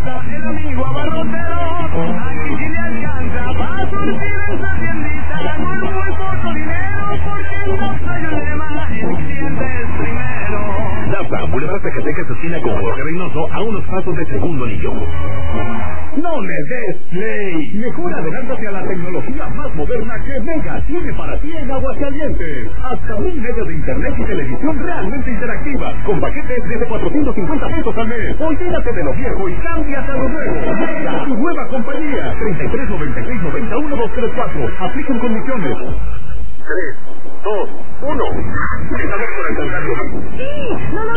falta el amigo abarrotero. Aquí sí le alcanza para surtir esa tiendita con muy poco dinero, porque en Dapsa hay un lema, el cliente es primero. Dapsa, Boulevard Zacatecas, esquina con Jorge Reynoso, a unos pasos de Segundo Anillo. No le des play. Mejor adelántate a la tecnología más moderna que Mega tiene para ti en Aguascalientes. Hasta 1000 megas de internet y televisión realmente interactiva, con paquetes desde 450 pesos al mes. Olvídate de lo viejo y cámbiate a lo nuevo. Mega, tu nueva compañía. 33 96 91 234. Aplican condiciones. 3, 2, 1. ¿Estás por el contrato? Sí, no lo